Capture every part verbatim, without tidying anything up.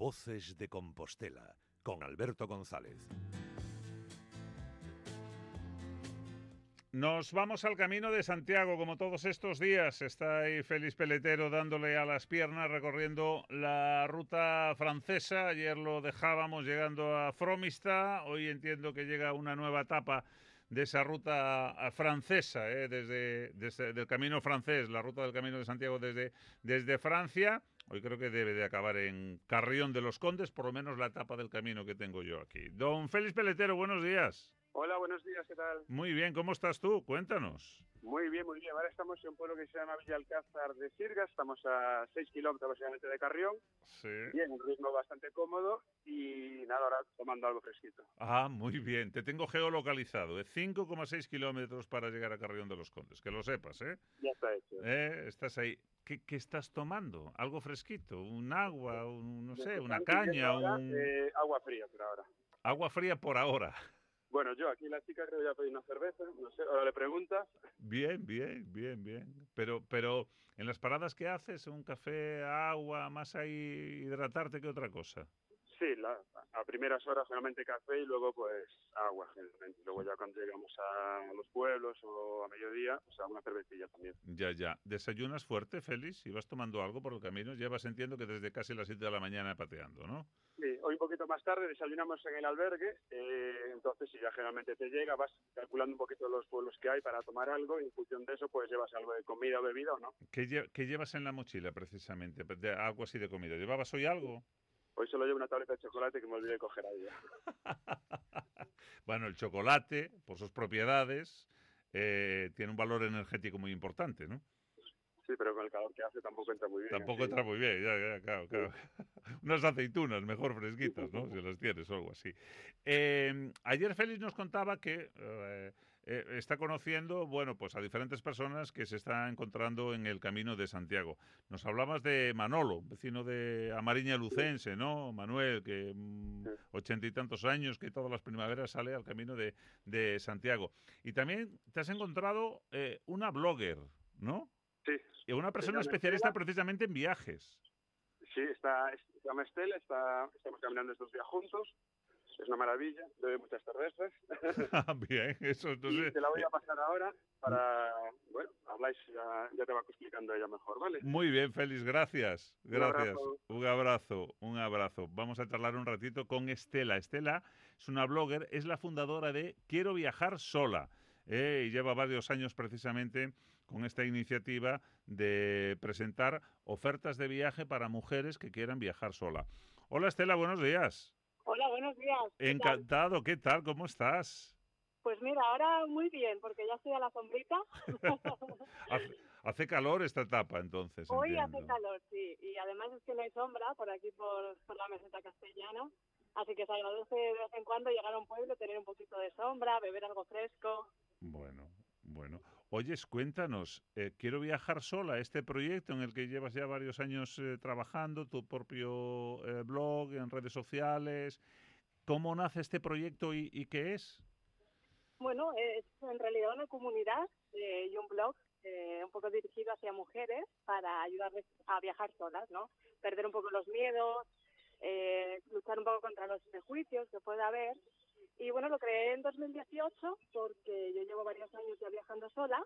Voces de Compostela, con Alberto González. Nos vamos al Camino de Santiago, como todos estos días. Está ahí Félix Peletero dándole a las piernas, recorriendo la ruta francesa. Ayer lo dejábamos llegando a Fromista. Hoy entiendo que llega una nueva etapa de esa ruta francesa, ¿eh? desde, desde del Camino francés, la ruta del Camino de Santiago desde, desde Francia. Hoy creo que debe de acabar en Carrión de los Condes, por lo menos la etapa del camino que tengo yo aquí. Don Félix Peletero, buenos días. Hola, buenos días, ¿qué tal? Muy bien, ¿cómo estás tú? Cuéntanos. Muy bien, muy bien. Ahora estamos en un pueblo que se llama Villalcázar de Sirgas, estamos a seis kilómetros básicamente de Carrión. Sí. Bien, un ritmo bastante cómodo y nada, ahora tomando algo fresquito. Ah, muy bien, te tengo geolocalizado, ¿eh? cinco coma seis kilómetros para llegar a Carrión de los Condes, que lo sepas, ¿eh? Ya está hecho. ¿Eh? Estás ahí. ¿Qué, ¿Qué estás tomando? ¿Algo fresquito? ¿Un agua? Un, no sé, una caña? Ahora, un... eh, agua fría por ahora. Agua fría por ahora. Bueno, yo aquí la chica creo que ya pedí una cerveza, no sé, ahora le preguntas. Bien, bien, bien, bien. Pero, pero en las paradas que haces, un café, agua, más ahí hidratarte que otra cosa. Sí, la, a primeras horas solamente café y luego pues agua generalmente. Luego ya cuando llegamos a los pueblos o a mediodía, pues una cervecilla también. Ya, ya. ¿Desayunas fuerte, Félix? ¿Y vas tomando algo por el camino? Llevas, entiendo que desde casi las siete de la mañana pateando, ¿no? Sí, hoy un poquito más tarde desayunamos en el albergue, eh, entonces si ya generalmente te llega, vas calculando un poquito los pueblos que hay para tomar algo y en función de eso pues llevas algo de comida o bebida o no. ¿Qué, lle ¿Qué llevas en la mochila precisamente? De algo así de comida. ¿Llevabas hoy algo? Hoy solo llevo una tableta de chocolate que me olvidé de coger ahí. Bueno, el chocolate, por sus propiedades, eh, tiene un valor energético muy importante, ¿no? Sí, pero con el calor que hace tampoco entra muy bien. Tampoco entra muy bien, ya, ya, claro, claro. Sí. Unas aceitunas mejor fresquitas, ¿no? Si las tienes o algo así. Eh, ayer Félix nos contaba que eh, eh, está conociendo, bueno, pues a diferentes personas que se están encontrando en el Camino de Santiago. Nos hablabas de Manolo, vecino de Amariña Lucense, ¿no? Manuel, que mm, ochenta y tantos años, que todas las primaveras sale al Camino de, de Santiago. Y también te has encontrado eh, una blogger, ¿no? Sí. Y una persona especialista Estela. Precisamente en viajes. Sí, está, se llama Estela, está, estamos caminando estos días juntos. Es una maravilla, bebe muchas cervezas. Bien, eso no y sé. te la voy a pasar ahora para, bueno, habláis, ya, ya te va explicando ella mejor, ¿vale? Muy bien, Félix, gracias. Gracias. Un abrazo. Un abrazo, un abrazo. Vamos a charlar un ratito con Estela. Estela es una blogger, es la fundadora de Quiero Viajar Sola. Eh, y lleva varios años precisamente con esta iniciativa de presentar ofertas de viaje para mujeres que quieran viajar sola. Hola Estela, buenos días. Hola, buenos días. ¿Qué Encantado, tal? ¿Qué tal? ¿Cómo estás? Pues mira, ahora muy bien, porque ya estoy a la sombrita. hace, hace calor esta etapa, entonces. Hoy entiendo. hace calor, sí, y además es que no hay sombra por aquí, por, por la meseta castellana, así que se agradece de vez en cuando llegar a un pueblo, tener un poquito de sombra, beber algo fresco. Bueno, bueno. Oyes, cuéntanos, eh, quiero viajar sola, este proyecto en el que llevas ya varios años eh, trabajando, tu propio eh, blog, en redes sociales. ¿Cómo nace este proyecto y, y qué es? Bueno, es en realidad una comunidad eh, y un blog eh, un poco dirigido hacia mujeres para ayudarles a viajar solas, ¿no? Perder un poco los miedos, eh, luchar un poco contra los prejuicios que pueda haber. Y bueno, lo creé en dos mil dieciocho porque yo llevo varios años ya viajando sola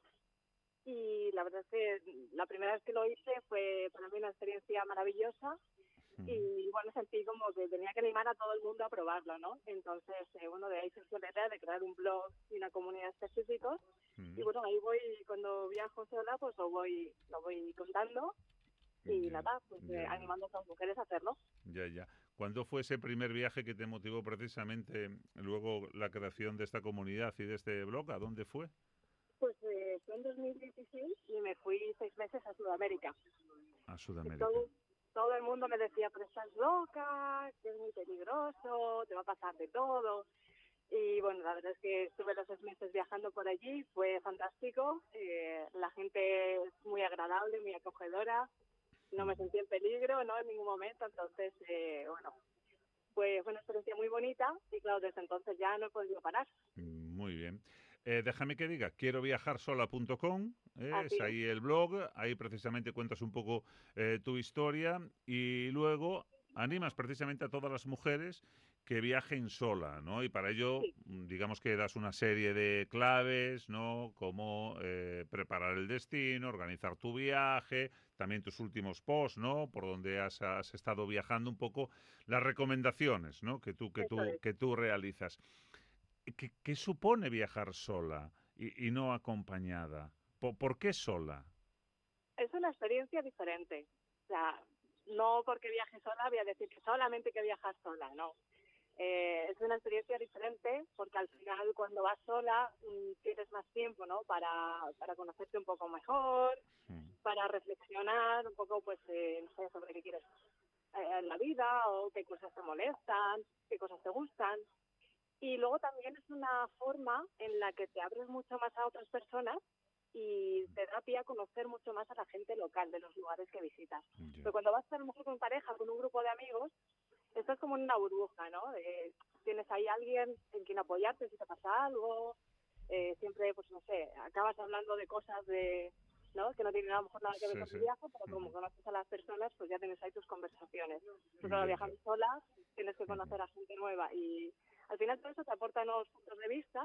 y la verdad es que la primera vez que lo hice fue para mí una experiencia maravillosa y bueno, sentí como que tenía que animar a todo el mundo a probarlo, ¿no? Entonces, eh, bueno, de ahí surgió la idea de crear un blog y una comunidad específicos y bueno, ahí voy, cuando viajo sola, pues lo voy, lo voy contando. Y ya, nada, pues ya, eh, animando a las mujeres a hacerlo. Ya, ya. ¿Cuándo fue ese primer viaje que te motivó precisamente luego la creación de esta comunidad y de este blog? ¿A dónde fue? Pues eh, fue en dos mil dieciséis y me fui seis meses a Sudamérica. A Sudamérica. Todo, todo el mundo me decía, pero estás loca, que es muy peligroso, te va a pasar de todo. Y bueno, la verdad es que estuve los seis meses viajando por allí, fue fantástico. Eh, la gente es muy agradable, muy acogedora. No me sentí en peligro, no en ningún momento, entonces, eh, bueno, pues fue una experiencia muy bonita y claro, desde entonces ya no he podido parar. Muy bien. Eh, déjame que diga, quiero viajar sola punto com, eh, es ahí el blog, ahí precisamente cuentas un poco eh, tu historia y luego animas precisamente a todas las mujeres que viajen sola, ¿no? Y para ello, Sí. digamos que das una serie de claves, ¿no? Como eh, preparar el destino, organizar tu viaje, también tus últimos posts, ¿no? Por donde has, has estado viajando, un poco las recomendaciones, ¿no? Que tú, que Eso tú, es. que tú realizas. ¿Qué, qué supone viajar sola y, y no acompañada? ¿Por, por qué sola? Es una experiencia diferente. O sea, no porque viaje sola voy a decir que solamente hay que viajar sola, no. Eh, es una experiencia diferente porque al final cuando vas sola mm, tienes más tiempo, ¿no? Para, para conocerte un poco mejor, Mm. para reflexionar un poco, pues, eh, no sé, sobre qué quieres eh, en la vida o qué cosas te molestan, qué cosas te gustan. Y luego también es una forma en la que te abres mucho más a otras personas y te da pie a conocer mucho más a la gente local de los lugares que visitas. Ya. Pero cuando vas a lo mejor con pareja, con un grupo de amigos, estás como en una burbuja, ¿no? De- tienes ahí alguien en quien apoyarte si te pasa algo, eh, siempre, pues no sé, acabas hablando de cosas de, ¿no? Que no tienen a lo mejor nada que ver Sí, con tu sí. viaje, pero como Ujú. conoces a las personas, pues ya tienes ahí tus conversaciones. Tú, Ya, claro, ya. viajando sola, tienes que Ujú. conocer a gente nueva y al final todo eso te aporta nuevos puntos de vista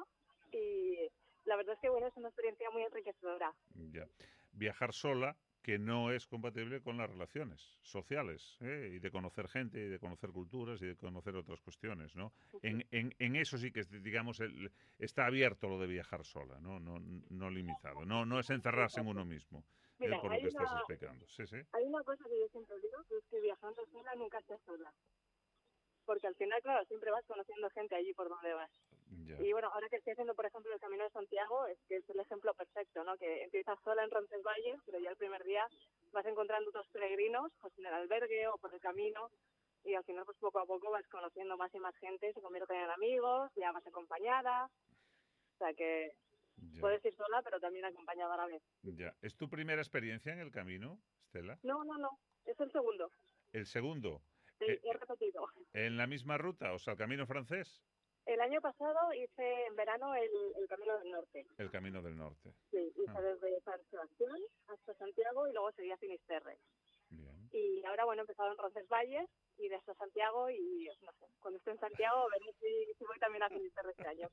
y la verdad es que, bueno, es una experiencia muy enriquecedora. Ya. Viajar sola, que no es compatible con las relaciones sociales, ¿eh? Y de conocer gente, y de conocer culturas, y de conocer otras cuestiones, ¿no? En, en, en eso sí que, es, digamos, el- está abierto lo de viajar sola, ¿no? No, no limitado. No, no es encerrarse en uno mismo, ¿eh? Mira, Por lo hay que estás una, explicando. Sí, sí. hay una cosa que yo siempre digo, que es que viajando sola nunca estás sola. Porque al final, claro, siempre vas conociendo gente allí por donde vas. Ya. Y bueno, ahora que estoy haciendo, por ejemplo, el Camino de Santiago, es que es el ejemplo perfecto, ¿no? Que empiezas sola en Roncesvalles, pero ya el primer día vas encontrando otros peregrinos, pues en el albergue o por el camino, y al final, pues poco a poco vas conociendo más y más gente, se convierten en amigos, ya vas acompañada, o sea que Ya. puedes ir sola, pero también acompañada a la vez. Ya. ¿Es tu primera experiencia en el camino, Estela? No, no, no, es el segundo, El segundo. sí, Eh, he repetido. ¿En la misma ruta, o sea, el camino francés? El año pasado hice en verano el, el Camino del Norte. El camino del norte. Sí, Ah, hice desde San Sebastián hasta Santiago y luego seguía a Finisterre. bien. Y ahora, bueno, he empezado en Roncesvalles y de hasta Santiago y, no sé, cuando esté en Santiago veré si, si voy también a Finisterre este año.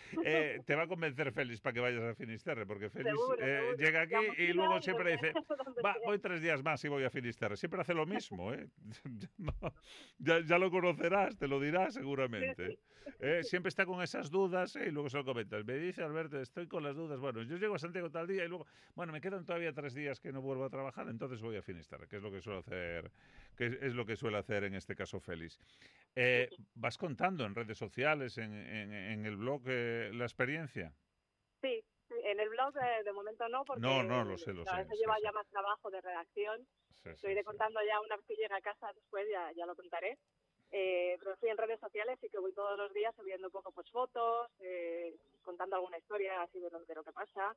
Eh, te va a convencer Félix para que vayas a Finisterre, porque Félix Seguro, eh, seguro. llega aquí La y mochila luego y el siempre dice, donde va, sea. voy tres días más y voy a Finisterre. Siempre hace lo mismo, ¿eh? No, ya, ya lo conocerás, te lo dirá Sí, seguramente. sí. Eh, Siempre está con esas dudas, ¿eh? Y luego se lo comentas. Me dice Alberto, estoy con las dudas. Bueno, yo llego a Santiago tal día y luego, bueno, me quedan todavía tres días que no vuelvo a trabajar, entonces voy a Finisterre, que es lo que suele hacer, que es, es lo que suele hacer en este caso Félix. Eh, ¿Vas contando en redes sociales, en, en- en el blog, eh, la experiencia? Sí, sí, en el blog eh, de momento no, No, no, porque lo sé, lo no, sé. eso Sí, lleva sí. ya más trabajo de redacción. Sí, sí, Lo iré sí. contando ya una vez que llegue a casa, después ya, ya lo contaré. Eh, pero sí, en redes sociales sí que voy todos los días subiendo un poco pues fotos, eh, contando alguna historia así de lo, de lo que pasa.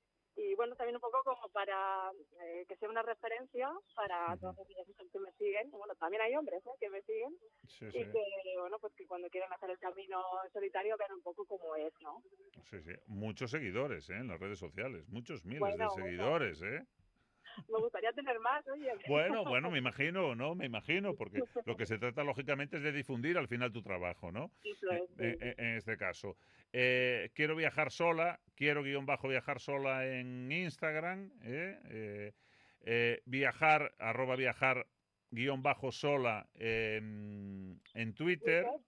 Y bueno, también un poco como para eh, que sea una referencia para Ujú. todas aquellas mujeres que me siguen. Bueno, también hay hombres ¿eh? que me siguen Sí, sí. y que, bueno, pues que cuando quieran hacer el camino en solitario vean un poco cómo es, ¿no? Sí, sí. Muchos seguidores, ¿eh? En las redes sociales. Muchos miles de Bueno, bueno, seguidores, ¿eh? me gustaría tener más, oye. Bueno, bueno, me imagino, ¿no? Me imagino, porque lo que se trata, lógicamente, es de difundir al final tu trabajo, ¿no? Eso Eh, es, eh, sí, eh, sí. en este caso. Eh, quiero viajar sola, quiero guión bajo viajar sola en Instagram, ¿eh? Eh, eh, viajar, arroba viajar guión bajo sola en, en En Twitter, Twitter,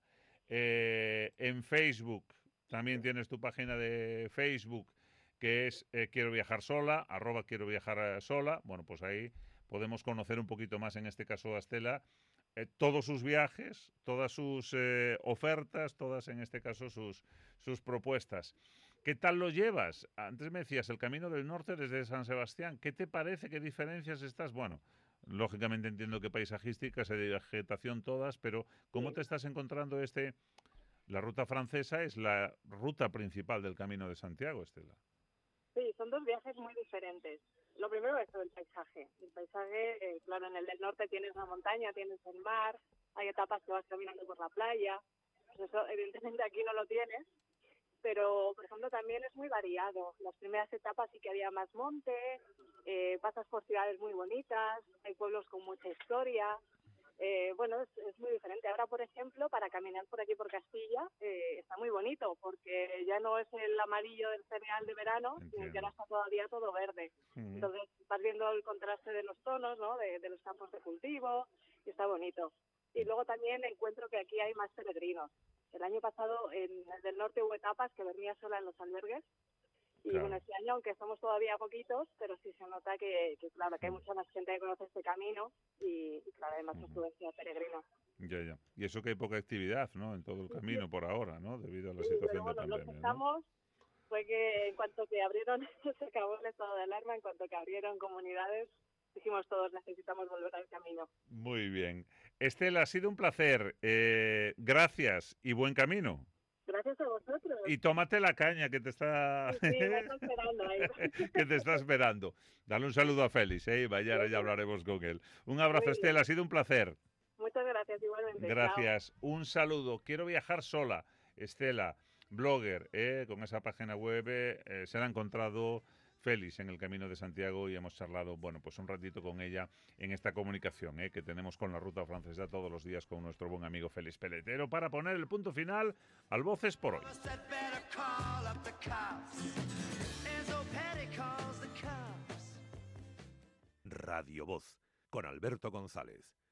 eh, en Facebook, también tienes tu página de Facebook, que es eh, quiero viajar sola, arroba quiero viajar eh, sola. Bueno, pues ahí podemos conocer un poquito más, en este caso a Estela, eh, todos sus viajes, todas sus eh, ofertas, todas en este caso sus, sus propuestas. ¿Qué tal lo llevas? Antes me decías el Camino del Norte desde San Sebastián. ¿Qué te parece? ¿Qué diferencias estás? Bueno, lógicamente entiendo que paisajísticas y de vegetación todas, pero ¿cómo sí. te estás encontrando este? La ruta francesa es la ruta principal del Camino de Santiago, Estela. Sí, son dos viajes muy diferentes. Lo primero es el paisaje. El paisaje, eh, claro, en el del norte tienes la montaña, tienes el mar, hay etapas que vas caminando por la playa. Pues eso, evidentemente, aquí no lo tienes. Pero, por ejemplo, también es muy variado. Las primeras etapas sí que había más monte, eh, pasas por ciudades muy bonitas, hay pueblos con mucha historia. Eh, bueno, es, es muy diferente. Ahora, por ejemplo, para caminar por aquí por Castilla eh, está muy bonito porque ya no es el amarillo del cereal de verano, sino que ahora está todavía todo verde. Uh-huh. Entonces vas viendo el contraste de los tonos, ¿no? De, de los campos de cultivo y está bonito. Y luego también encuentro que aquí hay más peregrinos. El año pasado en el del norte hubo etapas que dormía sola en los albergues. Y claro. Bueno, este año, aunque somos todavía poquitos, pero sí se nota que, que claro, que hay mucha más gente que conoce este camino y, y claro, hay más afluencia de peregrinos. Ya, ya. Y eso que hay poca actividad, ¿no? En todo el camino sí. por ahora, ¿no? Debido a la sí, situación pero, de bueno, pandemia, lo que estamos ¿no? Fue que en cuanto que abrieron, se acabó el estado de alarma, en cuanto que abrieron comunidades, dijimos todos, necesitamos volver al camino. Muy bien. Estela, ha sido un placer. Eh, gracias y buen camino. Gracias a vosotros. Y tómate la caña que te está... Sí, me está esperando ahí. que te está esperando. Dale un saludo a Félix, ¿eh? Mañana ya hablaremos con él. Un abrazo, Estela, ha sido un placer. Muchas gracias, igualmente. Gracias. Chao. Un saludo. Quiero viajar sola. Estela, blogger, ¿eh? Con esa página web eh, se la ha encontrado Félix en el Camino de Santiago y hemos charlado, bueno, pues un ratito con ella en esta comunicación ¿eh? que tenemos con la Ruta Francesa todos los días con nuestro buen amigo Félix Peletero para poner el punto final al Voces por hoy. Radio Voz, con Alberto González.